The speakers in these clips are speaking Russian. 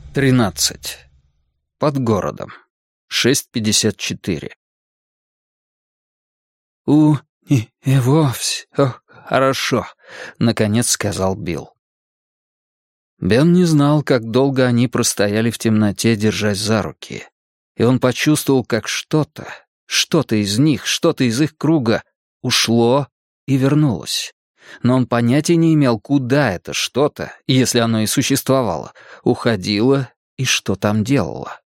13. Под городом. 6:54. «У него все хорошо», — наконец сказал Билл. Бен не знал, как долго они простояли в темноте, держась за руки. И он почувствовал, как что-то из них, что-то из их круга ушло и вернулось. Но он понятия не имел, куда это что-то, если оно и существовало, уходило и что там делало.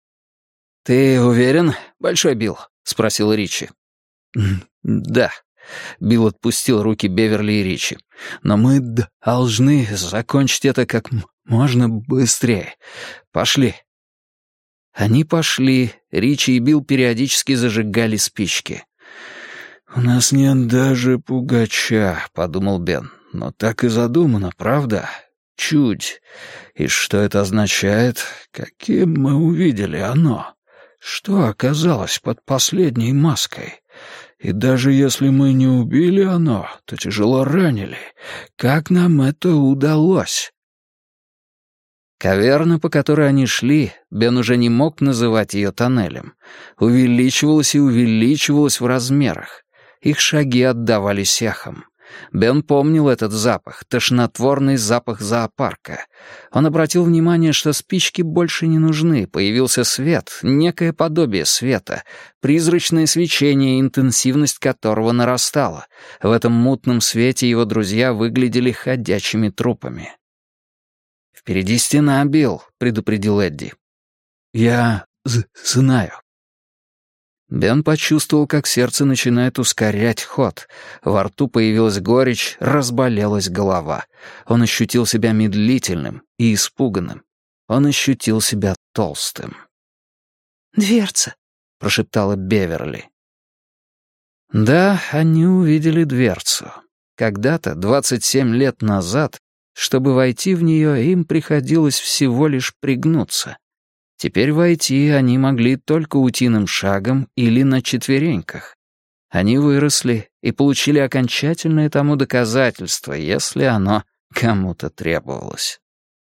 «Ты уверен, Большой Билл?» — спросил Ричи. «Да». Билл отпустил руки Беверли и Ричи. «Но мы должны закончить это как можно быстрее. Пошли». Они пошли. Ричи и Билл периодически зажигали спички. «У нас нет даже пугача», — подумал Бен. «Но так и задумано, правда? Чуть. И что это означает? Каким мы увидели оно? Что оказалось под последней маской? И даже если мы не убили оно, то тяжело ранили. Как нам это удалось?» Каверна, по которой они шли, Бен уже не мог называть ее тоннелем, увеличивалась и увеличивалась в размерах. Их шаги отдавались эхом. Бен помнил этот запах, тошнотворный запах зоопарка. Он обратил внимание, что спички больше не нужны, появился свет, некое подобие света, призрачное свечение, интенсивность которого нарастала. В этом мутном свете его друзья выглядели ходячими трупами. «Впереди стена, Билл», — предупредил Эдди. «Я знаю». Бен почувствовал, как сердце начинает ускорять ход. Во рту появилась горечь, разболелась голова. Он ощутил себя медлительным и испуганным. Он ощутил себя толстым. «Дверца», — прошептала Беверли. Да, они увидели дверцу. Когда-то, 27 лет назад, чтобы войти в нее, им приходилось всего лишь пригнуться. Теперь войти они могли только утиным шагом или на четвереньках. Они выросли и получили окончательное тому доказательство, если оно кому-то требовалось.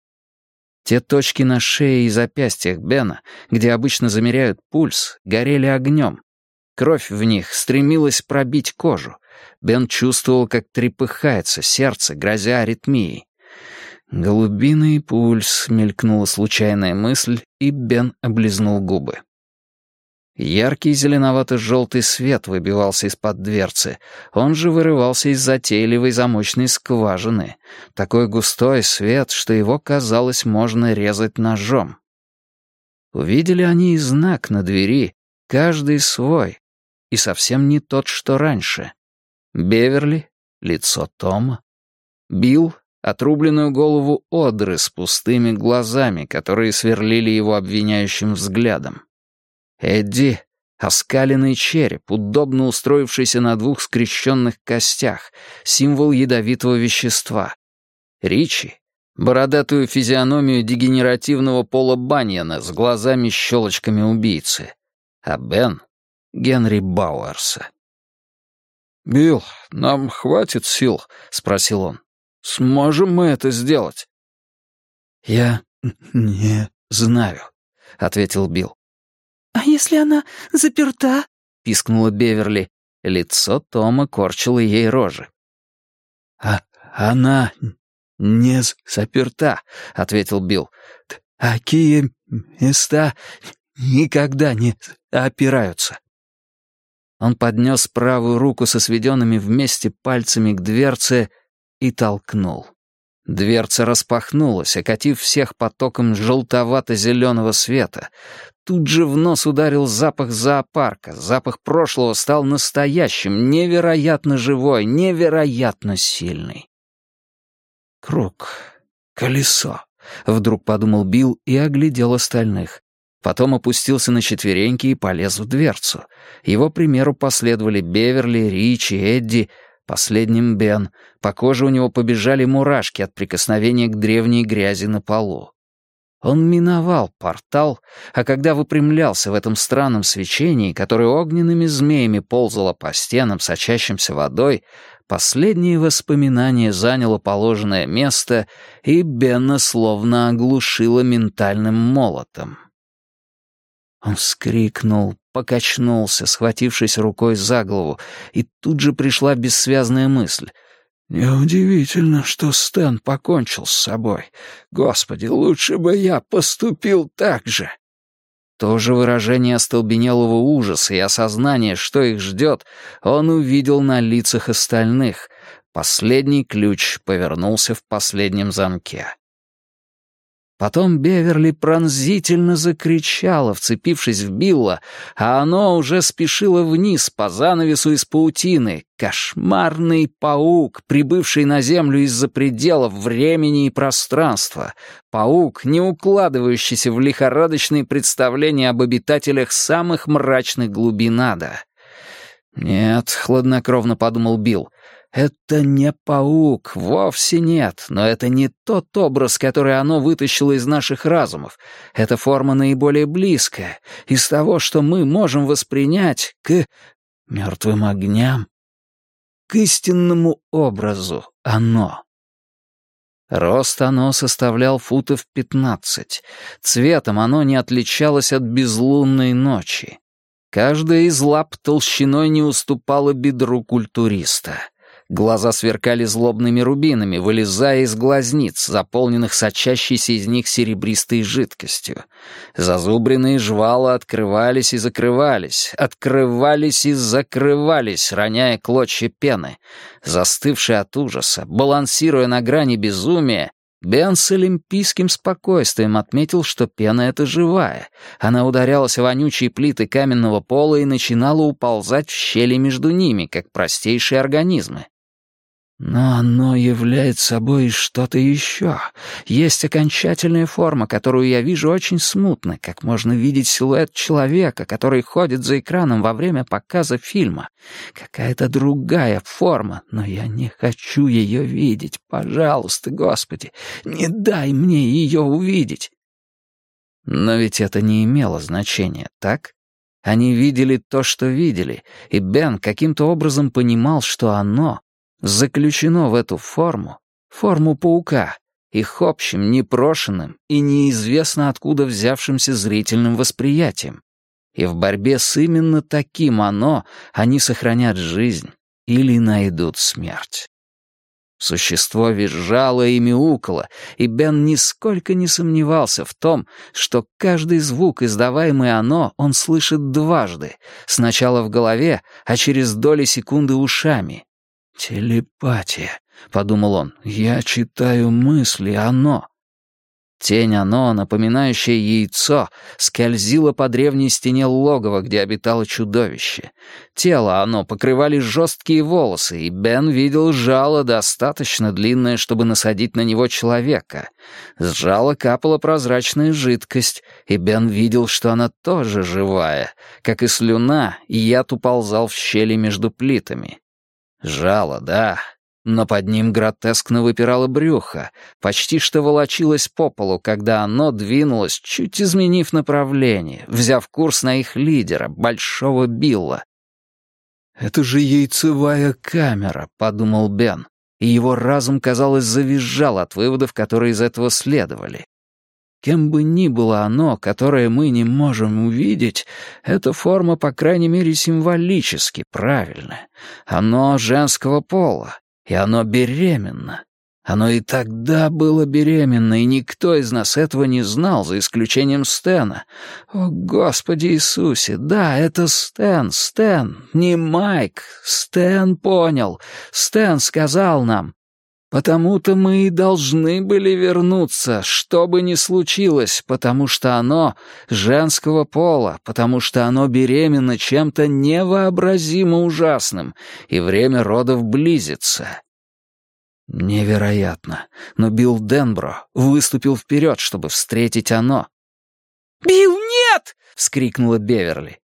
Те точки на шее и запястьях Бена, где обычно замеряют пульс, горели огнем. Кровь в них стремилась пробить кожу. Бен чувствовал, как трепыхается сердце, грозя аритмией. «Голубиный пульс», — мелькнула случайная мысль, и Бен облизнул губы. Яркий зеленовато-желтый свет выбивался из-под дверцы, он же вырывался из затейливой замочной скважины. Такой густой свет, что его, казалось, можно резать ножом. Увидели они и знак на двери, каждый свой, и совсем не тот, что раньше. Беверли — лицо Тома, Билл — отрубленную голову Одры с пустыми глазами, которые сверлили его обвиняющим взглядом. Эдди — оскаленный череп, удобно устроившийся на двух скрещенных костях, символ ядовитого вещества. Ричи — бородатую физиономию дегенеративного Пола Баньяна с глазами-щелочками убийцы. А Бен — Генри Бауэрса. «Билл, нам хватит сил?» — спросил он. «Сможем мы это сделать?» «Я не знаю», — ответил Билл. «А если она заперта?» — пискнула Беверли. Лицо Тома корчило ей рожи. «Она не заперта», — ответил Билл. «Такие места никогда не опираются». Он поднес правую руку со сведенными вместе пальцами к дверце и толкнул. Дверца распахнулась, окатив всех потоком желтовато-зеленого света. Тут же в нос ударил запах зоопарка. Запах прошлого стал настоящим, невероятно живой, невероятно сильный. «Круг, колесо», — вдруг подумал Билл и оглядел остальных. Потом опустился на четвереньки и полез в дверцу. Его примеру последовали Беверли, Ричи, Эдди, последним Бен. По коже у него побежали мурашки от прикосновения к древней грязи на полу. Он миновал портал, а когда выпрямлялся в этом странном свечении, которое огненными змеями ползало по стенам, сочащимся водой, последнее воспоминание заняло положенное место, и Бена словно оглушило ментальным молотом. Он вскрикнул, покачнулся, схватившись рукой за голову, и тут же пришла бессвязная мысль. «Неудивительно, что Стэн покончил с собой. Господи, лучше бы я поступил так же». То же выражение остолбенелого ужаса и осознания, что их ждет, он увидел на лицах остальных. Последний ключ повернулся в последнем замке. Потом Беверли пронзительно закричала, вцепившись в Билла, а оно уже спешило вниз по занавесу из паутины. Кошмарный паук, прибывший на Землю из-за пределов времени и пространства. Паук, не укладывающийся в лихорадочные представления об обитателях самых мрачных глубин ада. «Нет», — хладнокровно подумал Билл, — «это не паук, вовсе нет, но это не тот образ, который оно вытащило из наших разумов. Это форма наиболее близкая, из того, что мы можем воспринять к мертвым огням, к истинному образу оно». Рост оно составлял футов 15. Цветом оно не отличалось от безлунной ночи. Каждая из лап толщиной не уступала бедру культуриста. Глаза сверкали злобными рубинами, вылезая из глазниц, заполненных сочащейся из них серебристой жидкостью. Зазубренные жвала открывались и закрывались, открывались и закрывались, роняя клочья пены. Застывший от ужаса, балансируя на грани безумия, Бен с олимпийским спокойствием отметил, что пена эта живая. Она ударялась о вонючие плиты каменного пола и начинала уползать в щели между ними, как простейшие организмы. Но оно является собой что-то еще. Есть окончательная форма, которую я вижу очень смутно, как можно видеть силуэт человека, который ходит за экраном во время показа фильма. Какая-то другая форма, но я не хочу ее видеть. Пожалуйста, Господи, не дай мне ее увидеть. Но ведь это не имело значения, так? Они видели то, что видели, и Бен каким-то образом понимал, что оно заключено в эту форму паука, их общим, непрошенным и неизвестно откуда взявшимся зрительным восприятием. И в борьбе с именно таким оно они сохранят жизнь или найдут смерть. Существо визжало и мяукало, и Бен нисколько не сомневался в том, что каждый звук, издаваемый оно, он слышит дважды, сначала в голове, а через доли секунды ушами. «Телепатия», — подумал он, — «я читаю мысли, оно». Тень оно, напоминающая яйцо, скользила по древней стене логова, где обитало чудовище. Тело оно покрывали жесткие волосы, и Бен видел жало достаточно длинное, чтобы насадить на него человека. С жала капала прозрачная жидкость, и Бен видел, что она тоже живая. Как и слюна, яд уползал в щели между плитами. Жало, да, но под ним гротескно выпирало брюхо, почти что волочилось по полу, когда оно двинулось, чуть изменив направление, взяв курс на их лидера, Большого Билла. «Это же яйцевая камера», — подумал Бен, и его разум, казалось, завизжал от выводов, которые из этого следовали. Кем бы ни было оно, которое мы не можем увидеть, эта форма, по крайней мере, символически правильная. Оно женского пола, и оно беременно. Оно и тогда было беременно, и никто из нас этого не знал, за исключением Стэна. О, Господи Иисусе, да, это Стэн, не Майк. Стэн понял, Стэн сказал нам. Потому-то мы и должны были вернуться, что бы ни случилось, потому что оно женского пола, потому что оно беременно чем-то невообразимо ужасным, и время родов близится. Невероятно, но Билл Денбро выступил вперед, чтобы встретить оно. «Билл, нет!» — вскрикнула Беверли.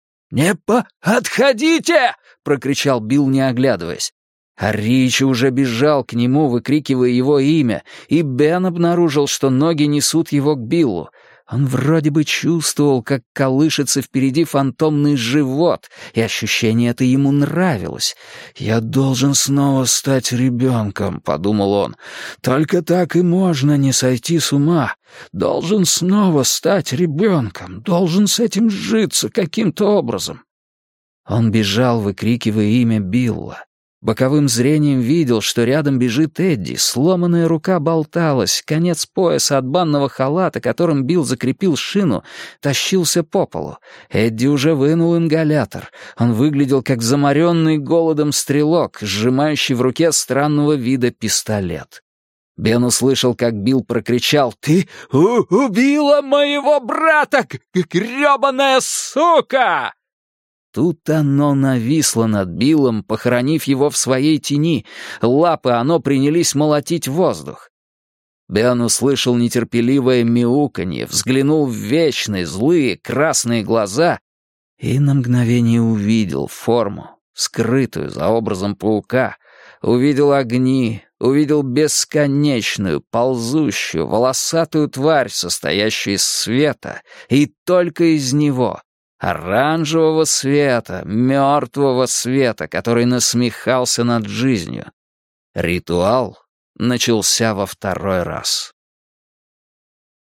«Отходите!» — прокричал Билл, не оглядываясь. А Ричи уже бежал к нему, выкрикивая его имя, и Бен обнаружил, что ноги несут его к Биллу. Он вроде бы чувствовал, как колышется впереди фантомный живот, и ощущение это ему нравилось. «Я должен снова стать ребенком», — подумал он. «Только так и можно не сойти с ума. Должен снова стать ребенком, должен с этим сжиться каким-то образом». Он бежал, выкрикивая имя Билла. Боковым зрением видел, что рядом бежит Эдди, сломанная рука болталась, конец пояса от банного халата, которым Билл закрепил шину, тащился по полу. Эдди уже вынул ингалятор. Он выглядел как заморенный голодом стрелок, сжимающий в руке странного вида пистолет. Бен услышал, как Билл прокричал: «Ты убила моего брата, грёбаная сука!» Тут оно нависло над Биллом, похоронив его в своей тени. Лапы оно принялись молотить воздух. Бен услышал нетерпеливое мяуканье, взглянул в вечные, злые, красные глаза и на мгновение увидел форму, скрытую за образом паука, увидел огни, увидел бесконечную, ползущую, волосатую тварь, состоящую из света, и только из него — оранжевого света, мертвого света, который насмехался над жизнью. Ритуал начался во второй раз.